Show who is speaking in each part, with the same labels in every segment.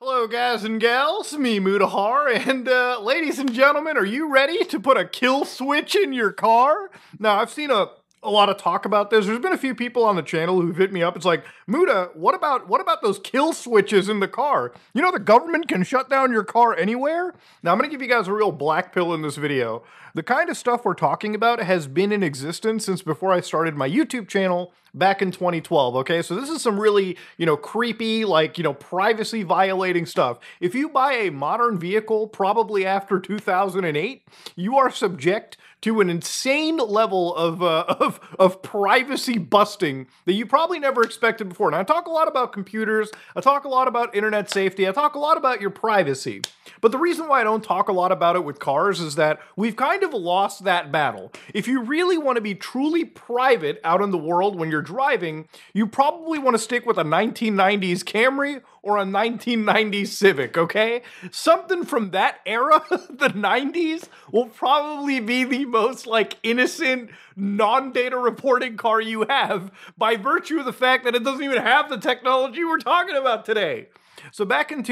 Speaker 1: Hello, guys and gals, me Mutahar, and ladies and gentlemen, are you ready to put a kill switch in your car? Now, I've seen a lot of talk about this. There's been a few people on the channel who've hit me up. It's like, Muta, what about those kill switches in the car? You know the government can shut down your car anywhere? Now, I'm gonna give you guys a real black pill in this video. The kind of stuff we're talking about has been in existence since before I started my YouTube channel back in 2012, okay? So this is some really, creepy, privacy violating stuff. If you buy a modern vehicle, probably after 2008, you are subject to an insane level of privacy busting that you probably never expected before. Now, I talk a lot about computers, I talk a lot about internet safety, I talk a lot about your privacy. But the reason why I don't talk a lot about it with cars is that we've kind of lost that battle. If you really want to be truly private out in the world when you're driving, you probably want to stick with a 1990s Camry or a 1990s Civic, okay? Something from that era, the 90s, will probably be the most, innocent, non-data reporting car you have by virtue of the fact that it doesn't even have the technology we're talking about today. So back in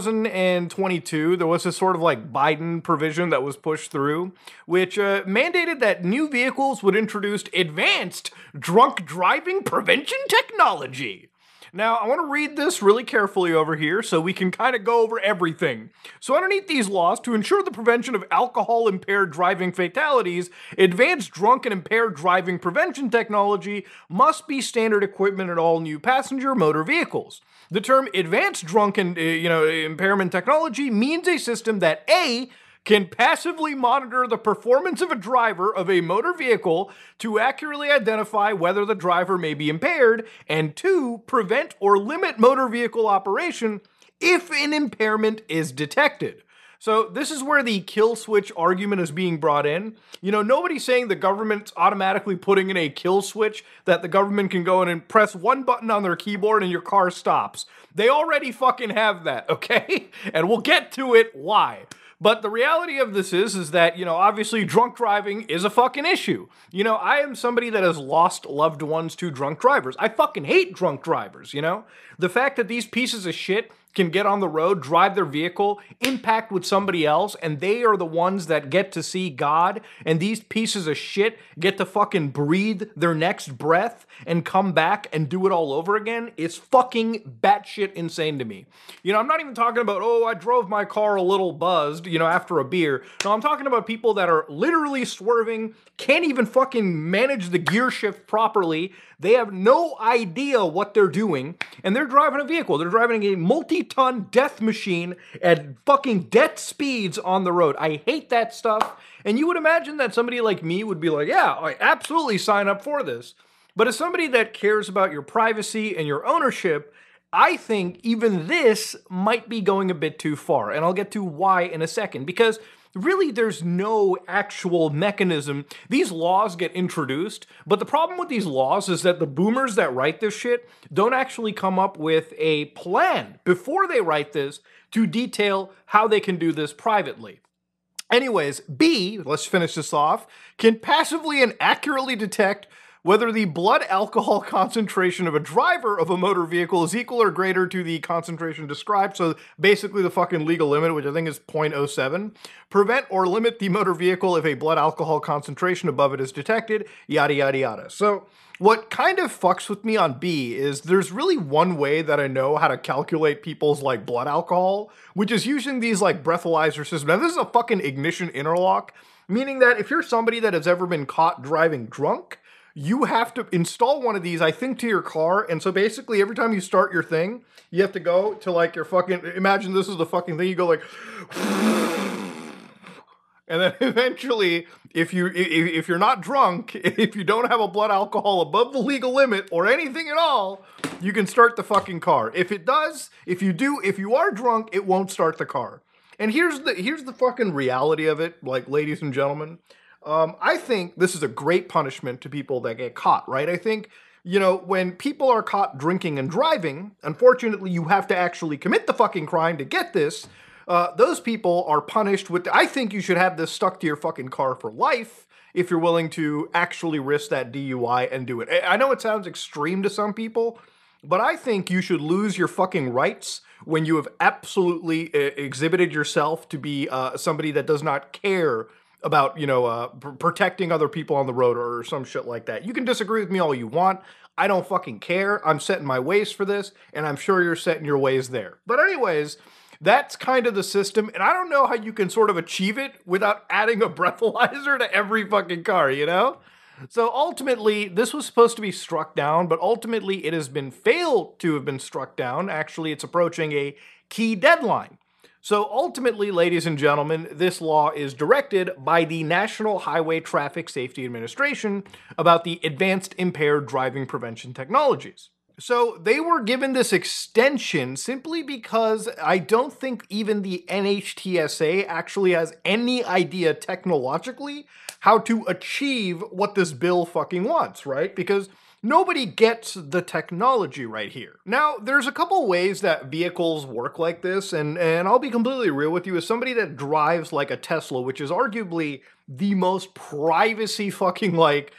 Speaker 1: 2022, there was this sort of Biden provision that was pushed through, which mandated that new vehicles would introduce advanced drunk driving prevention technology. Now, I want to read this really carefully over here so we can kind of go over everything. So underneath these laws, to ensure the prevention of alcohol-impaired driving fatalities, advanced drunk and impaired driving prevention technology must be standard equipment in all new passenger motor vehicles. The term advanced drunk and impairment technology means a system that A, can passively monitor the performance of a driver of a motor vehicle to accurately identify whether the driver may be impaired, and 2, prevent or limit motor vehicle operation if an impairment is detected. So this is where the kill switch argument is being brought in. Nobody's saying the government's automatically putting in a kill switch that the government can go in and press one button on their keyboard and your car stops. They already fucking have that, okay? And we'll get to it why. But the reality of this is that, obviously drunk driving is a fucking issue. I am somebody that has lost loved ones to drunk drivers. I fucking hate drunk drivers, The fact that these pieces of shit can get on the road, drive their vehicle, impact with somebody else, and they are the ones that get to see God, and these pieces of shit get to fucking breathe their next breath and come back and do it all over again, is fucking batshit insane to me. I'm not even talking about, I drove my car a little buzzed, after a beer. No, I'm talking about people that are literally swerving, can't even fucking manage the gear shift properly. They have no idea what they're doing, and they're driving a vehicle. They're driving a multi-ton death machine at fucking death speeds on the road. I hate that stuff, and you would imagine that somebody like me would be like, yeah, I absolutely sign up for this. But as somebody that cares about your privacy and your ownership, I think even this might be going a bit too far, and I'll get to why in a second, because really, there's no actual mechanism. These laws get introduced, but the problem with these laws is that the boomers that write this shit don't actually come up with a plan before they write this to detail how they can do this privately. Anyways, B, let's finish this off, can passively and accurately detect whether the blood alcohol concentration of a driver of a motor vehicle is equal or greater to the concentration described, so basically the fucking legal limit, which I think is 0.07. Prevent or limit the motor vehicle if a blood alcohol concentration above it is detected, yada yada yada. So what kind of fucks with me on B is there's really one way that I know how to calculate people's blood alcohol, which is using these breathalyzer systems. Now this is a fucking ignition interlock, meaning that if you're somebody that has ever been caught driving drunk, you have to install one of these, I think, to your car. And so basically every time you start your thing, you have to go to your fucking, imagine this is the fucking thing, you go and then eventually, if you're not drunk, if you don't have a blood alcohol above the legal limit or anything at all, you can start the fucking car. If you are drunk, it won't start the car. And here's the fucking reality of it, ladies and gentlemen. I think this is a great punishment to people that get caught, right? I think, when people are caught drinking and driving, unfortunately, you have to actually commit the fucking crime to get this. Those people are punished with, I think you should have this stuck to your fucking car for life if you're willing to actually risk that DUI and do it. I know it sounds extreme to some people, but I think you should lose your fucking rights when you have absolutely exhibited yourself to be somebody that does not care about, protecting other people on the road or some shit like that. You can disagree with me all you want. I don't fucking care. I'm setting my ways for this, and I'm sure you're setting your ways there. But anyways, that's kind of the system, and I don't know how you can sort of achieve it without adding a breathalyzer to every fucking car, you know? So ultimately, this was supposed to be struck down, but ultimately it has been failed to have been struck down. Actually, it's approaching a key deadline. So ultimately, ladies and gentlemen, this law is directed by the National Highway Traffic Safety Administration about the Advanced Impaired Driving Prevention Technologies. So they were given this extension simply because I don't think even the NHTSA actually has any idea technologically how to achieve what this bill fucking wants, right? Because nobody gets the technology right here. Now, there's a couple ways that vehicles work like this, and I'll be completely real with you. As somebody that drives like a Tesla, which is arguably the most privacy fucking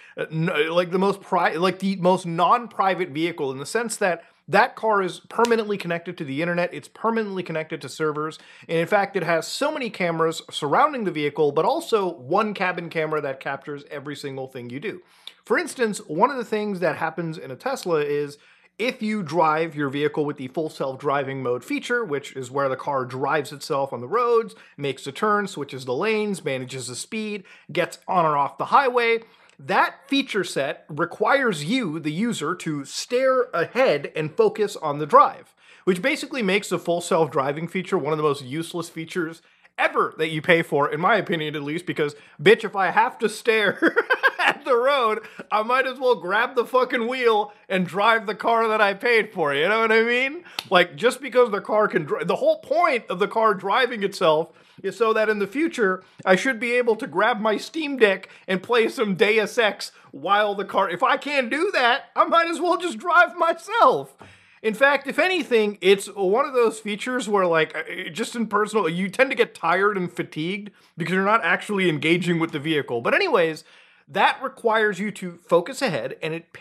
Speaker 1: the most non-private vehicle, in the sense that that car is permanently connected to the internet, it's permanently connected to servers, and in fact it has so many cameras surrounding the vehicle, but also one cabin camera that captures every single thing you do. For instance, one of the things that happens in a Tesla is if you drive your vehicle with the full self-driving mode feature, which is where the car drives itself on the roads, makes a turn, switches the lanes, manages the speed, gets on or off the highway, that feature set requires you, the user, to stare ahead and focus on the drive, which basically makes the full self-driving feature one of the most useless features ever that you pay for, in my opinion at least, because, bitch, if I have to stare at the road, I might as well grab the fucking wheel and drive the car that I paid for, you know what I mean? Like, just because the car can drive, the whole point of the car driving itself is so that in the future, I should be able to grab my Steam Deck and play some Deus Ex while the car, if I can't do that, I might as well just drive myself. In fact, if anything, it's one of those features where, like, just in personal, you tend to get tired and fatigued because you're not actually engaging with the vehicle. But anyways, that requires you to focus ahead, and it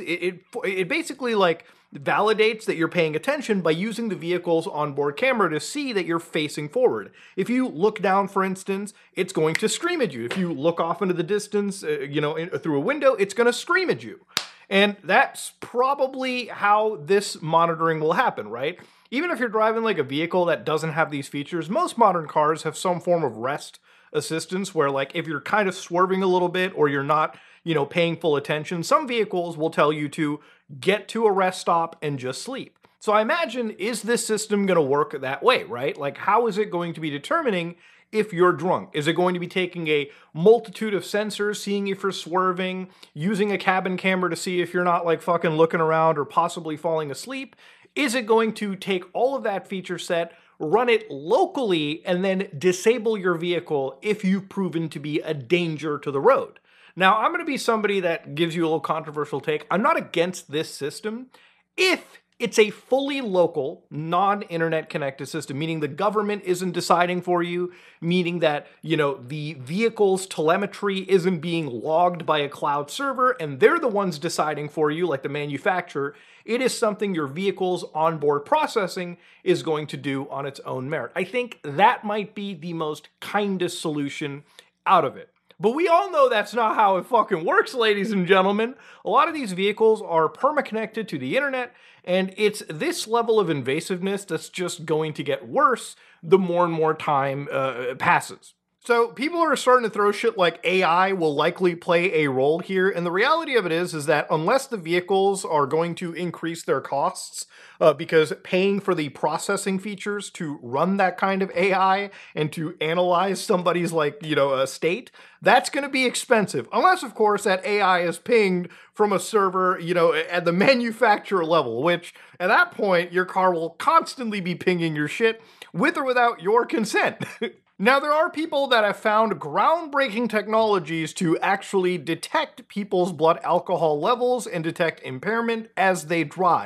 Speaker 1: basically, like, validates that you're paying attention by using the vehicle's onboard camera to see that you're facing forward. If you look down, for instance, it's going to scream at you. If you look off into the distance, through a window, it's going to scream at you. And that's probably how this monitoring will happen, right? Even if you're driving like a vehicle that doesn't have these features, most modern cars have some form of rest assistance where, like, if you're kind of swerving a little bit or you're not, paying full attention, some vehicles will tell you to get to a rest stop and just sleep. So I imagine, is this system going to work that way, right? Like, how is it going to be determining if you're drunk? Is it going to be taking a multitude of sensors, seeing if you're swerving, using a cabin camera to see if you're not, like, fucking looking around or possibly falling asleep? Is it going to take all of that feature set, run it locally, and then disable your vehicle if you've proven to be a danger to the road? Now, I'm going to be somebody that gives you a little controversial take. I'm not against this system if it's a fully local, non-internet connected system, meaning the government isn't deciding for you, meaning that, the vehicle's telemetry isn't being logged by a cloud server, and they're the ones deciding for you, like the manufacturer. It is something your vehicle's onboard processing is going to do on its own merit. I think that might be the most kindest solution out of it. But we all know that's not how it fucking works, ladies and gentlemen. A lot of these vehicles are perma-connected to the internet, and it's this level of invasiveness that's just going to get worse the more and more time passes. So people are starting to throw shit like AI will likely play a role here, and the reality of it is that unless the vehicles are going to increase their costs, because paying for the processing features to run that kind of AI and to analyze somebody's state, that's going to be expensive. Unless, of course, that AI is pinged from a server, at the manufacturer level, which at that point, your car will constantly be pinging your shit with or without your consent. Now, there are people that have found groundbreaking technologies to actually detect people's blood alcohol levels and detect impairment as they drive.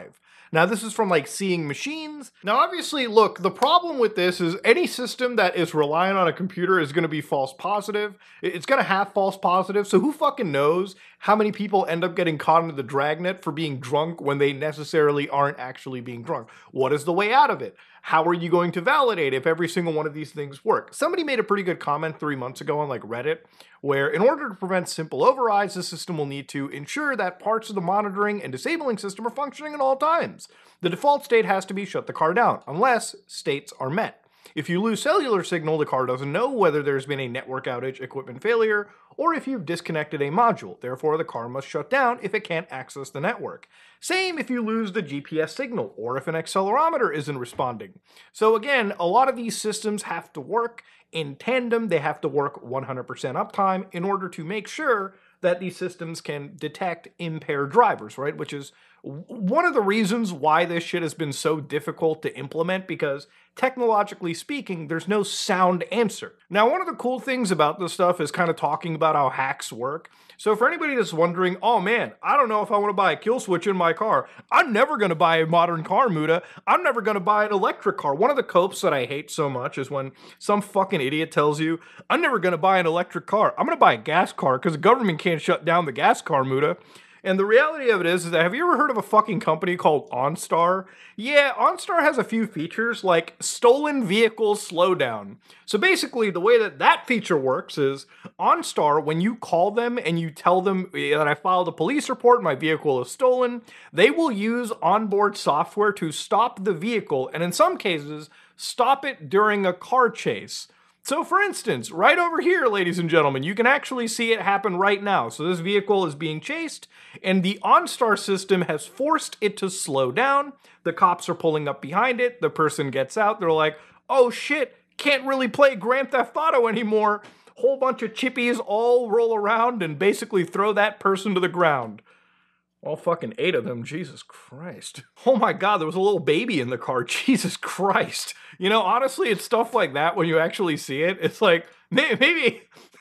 Speaker 1: Now, this is from like Seeing Machines. Now, obviously, look, the problem with this is any system that is reliant on a computer is going to be false positive. It's going to have false positives. So who fucking knows how many people end up getting caught into the dragnet for being drunk when they necessarily aren't actually being drunk? What is the way out of it? How are you going to validate if every single one of these things work? Somebody made a pretty good comment 3 months ago on like Reddit, where in order to prevent simple overrides, the system will need to ensure that parts of the monitoring and disabling system are functioning at all times. The default state has to be shut the car down, unless states are met. If you lose cellular signal, the car doesn't know whether there's been a network outage, equipment failure, or if you've disconnected a module. Therefore, the car must shut down if it can't access the network. Same if you lose the GPS signal, or if an accelerometer isn't responding. So again, a lot of these systems have to work in tandem. They have to work 100% uptime in order to make sure that these systems can detect impaired drivers, right? Which is one of the reasons why this shit has been so difficult to implement, because technologically speaking, there's no sound answer. Now, one of the cool things about this stuff is kind of talking about how hacks work. So for anybody that's wondering, oh man, I don't know if I want to buy a kill switch in my car. I'm never going to buy a modern car, Muda. I'm never going to buy an electric car. One of the copes that I hate so much is when some fucking idiot tells you, I'm never going to buy an electric car. I'm going to buy a gas car because the government can't shut down the gas car, Muda. And the reality of it is that, have you ever heard of a fucking company called OnStar? Yeah, OnStar has a few features like stolen vehicle slowdown. So basically, the way that that feature works is OnStar, when you call them and you tell them that I filed a police report, my vehicle is stolen, they will use onboard software to stop the vehicle, and in some cases, stop it during a car chase. So for instance, right over here, ladies and gentlemen, you can actually see it happen right now. So this vehicle is being chased, and the OnStar system has forced it to slow down. The cops are pulling up behind it. The person gets out. They're like, oh shit, can't really play Grand Theft Auto anymore. Whole bunch of chippies all roll around and basically throw that person to the ground. All fucking 8 of them, Jesus Christ. Oh my God, there was a little baby in the car, Jesus Christ. You know, honestly, it's stuff like that when you actually see it. It's like, maybe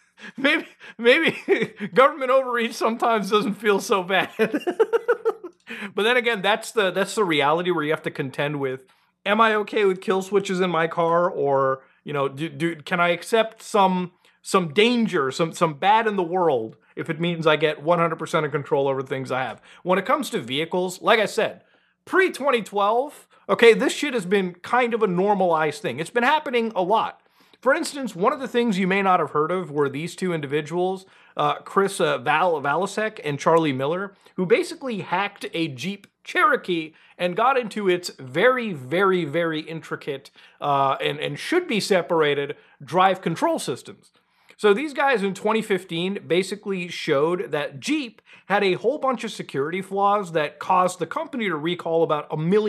Speaker 1: government overreach sometimes doesn't feel so bad. But then again, that's the reality where you have to contend with, am I okay with kill switches in my car? Or, you know, can I accept some danger, some bad in the world, if it means I get 100% of control over the things I have? When it comes to vehicles, like I said, pre-2012, okay, this shit has been kind of a normalized thing. It's been happening a lot. For instance, one of the things you may not have heard of were these two individuals, Chris Valasek and Charlie Miller, who basically hacked a Jeep Cherokee and got into its very, very, very intricate and should be separated drive control systems. So these guys in 2015 basically showed that Jeep had a whole bunch of security flaws that caused the company to recall about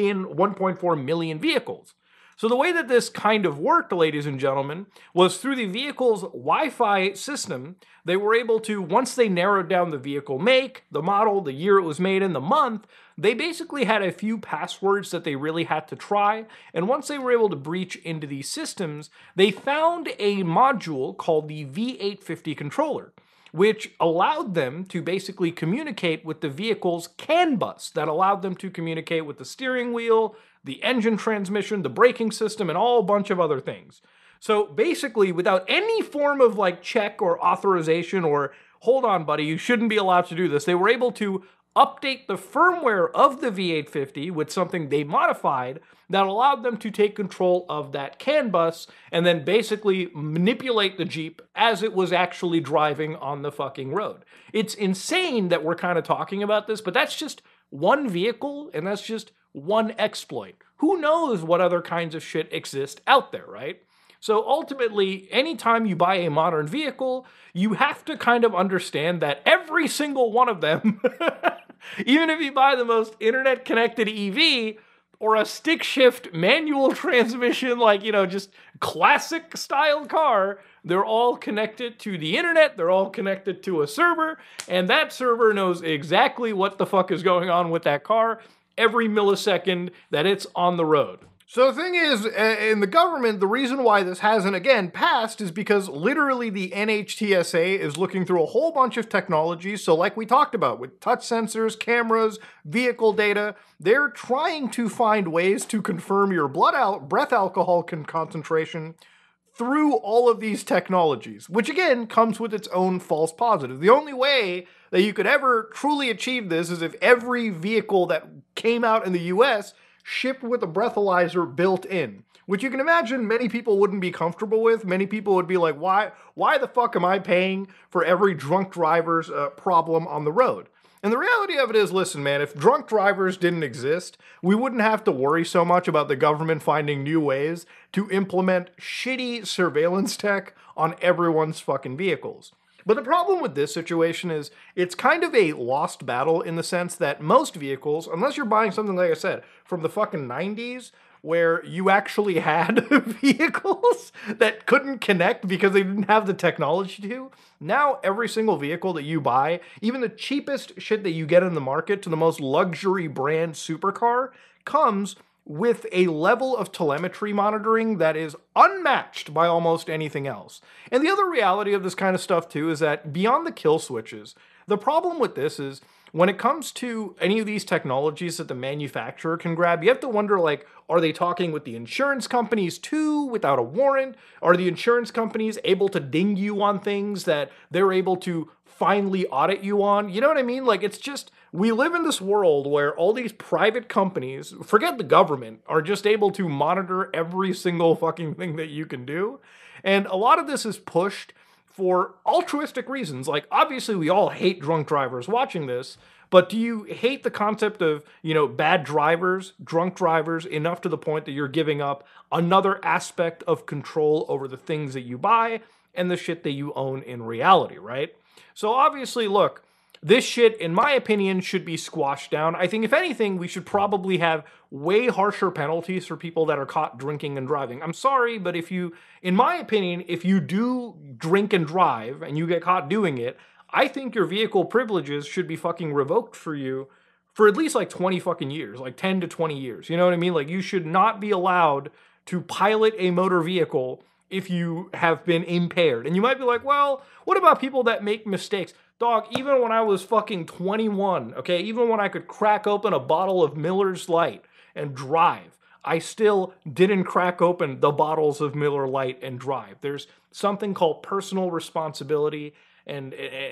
Speaker 1: 1.4 million vehicles. So the way that this kind of worked, ladies and gentlemen, was through the vehicle's Wi-Fi system. They were able to, once they narrowed down the vehicle make, the model, the year it was made in, the month, they basically had a few passwords that they really had to try. And once they were able to breach into these systems, they found a module called the V850 controller, which allowed them to basically communicate with the vehicle's CAN bus, that allowed them to communicate with the steering wheel, the engine transmission, the braking system, and all a bunch of other things. So basically, without any form of like check or authorization or, hold on buddy, you shouldn't be allowed to do this, they were able to update the firmware of the V850 with something they modified that allowed them to take control of that CAN bus and then basically manipulate the Jeep as it was actually driving on the fucking road. It's insane that we're kind of talking about this, but that's just one vehicle and that's just one exploit. Who knows what other kinds of shit exist out there, right? So ultimately, anytime you buy a modern vehicle, you have to kind of understand that every single one of them, even if you buy the most internet-connected EV or a stick shift manual transmission, like, you know, just classic style car, they're all connected to the internet, they're all connected to a server, and that server knows exactly what the fuck is going on with that car every millisecond that it's on the road. So the thing is, in the government, the reason why this hasn't again passed is because literally the NHTSA is looking through a whole bunch of technologies. So like we talked about with touch sensors, cameras, vehicle data, they're trying to find ways to confirm your breath alcohol concentration through all of these technologies, which again comes with its own false positive. The only way that you could ever truly achieve this is if every vehicle that came out in the US shipped with a breathalyzer built in, which you can imagine many people wouldn't be comfortable with. Many people would be like, why the fuck am I paying for every drunk driver's problem on the road? And the reality of it is, listen, man, if drunk drivers didn't exist, we wouldn't have to worry so much about the government finding new ways to implement shitty surveillance tech on everyone's fucking vehicles. But the problem with this situation is it's kind of a lost battle in the sense that most vehicles, unless you're buying something, like I said, from the fucking 90s, where you actually had vehicles that couldn't connect because they didn't have the technology to, now every single vehicle that you buy, even the cheapest shit that you get in the market to the most luxury brand supercar, comes with a level of telemetry monitoring that is unmatched by almost anything else. And the other reality of this kind of stuff too is that beyond the kill switches, the problem with this is when it comes to any of these technologies that the manufacturer can grab, you have to wonder, like, are they talking with the insurance companies too without a warrant? Are the insurance companies able to ding you on things that they're able to finally audit you on? You know what I mean? Like, it's just, we live in this world where all these private companies, forget the government, are just able to monitor every single fucking thing that you can do. And a lot of this is pushed for altruistic reasons. Like, obviously we all hate drunk drivers watching this, but do you hate the concept of, bad drivers, drunk drivers, enough to the point that you're giving up another aspect of control over the things that you buy and the shit that you own in reality, right? So obviously, look, this shit, in my opinion, should be squashed down. I think, if anything, we should probably have way harsher penalties for people that are caught drinking and driving. I'm sorry, but in my opinion, if you do drink and drive and you get caught doing it, I think your vehicle privileges should be fucking revoked for you for at least like 20 fucking years, like 10 to 20 years. You know what I mean? Like, you should not be allowed to pilot a motor vehicle if you have been impaired. And you might be like, well, what about people that make mistakes? Dog, even when I was fucking 21, okay, even when I could crack open a bottle of Miller's Lite and drive, I still didn't crack open the bottles of Miller Lite and drive. There's something called personal responsibility, and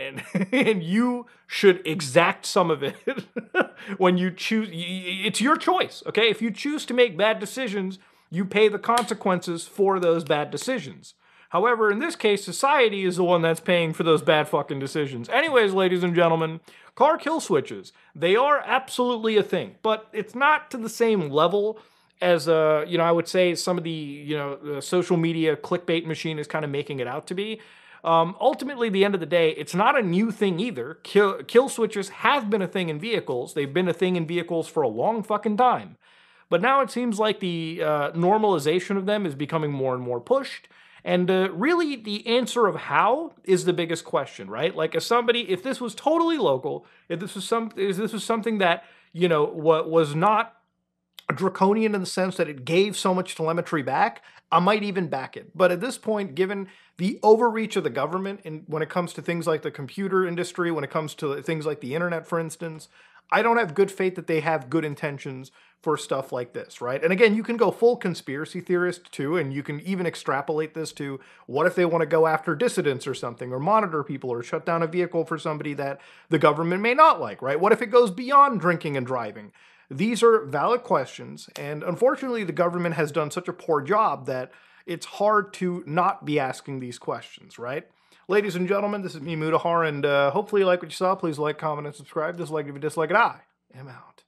Speaker 1: you should exact some of it when you choose. It's your choice, okay? If you choose to make bad decisions, you pay the consequences for those bad decisions. However, in this case, society is the one that's paying for those bad fucking decisions. Anyways, ladies and gentlemen, car kill switches, they are absolutely a thing, but it's not to the same level as, I would say some of the social media clickbait machine is kind of making it out to be. Ultimately, at the end of the day, it's not a new thing either. Kill switches have been a thing in vehicles. They've been a thing in vehicles for a long fucking time. But now it seems like the normalization of them is becoming more and more pushed. And really, the answer of how is the biggest question, right? Like, if this was totally local, if this was something that, was not draconian in the sense that it gave so much telemetry back, I might even back it. But at this point, given the overreach of the government, and when it comes to things like the computer industry, when it comes to things like the internet, for instance, I don't have good faith that they have good intentions for stuff like this, right? And again, you can go full conspiracy theorist too, and you can even extrapolate this to what if they want to go after dissidents or something, or monitor people, or shut down a vehicle for somebody that the government may not like, right? What if it goes beyond drinking and driving? These are valid questions, and unfortunately, the government has done such a poor job that it's hard to not be asking these questions, right? Ladies and gentlemen, this is me, Mutahar, and hopefully you like what you saw. Please like, comment, and subscribe. Dislike if you dislike it. I am out.